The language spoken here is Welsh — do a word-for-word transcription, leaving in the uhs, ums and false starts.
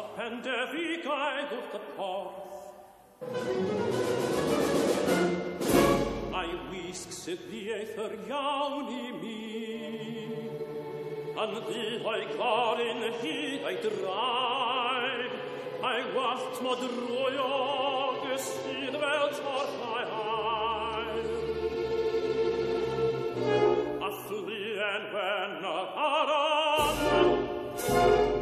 and der wie guide of the path. I whisks it the aether jauni me, and the I car in he I drive, I wacht mod roja gesid wel tar I high. A flee and when a paran,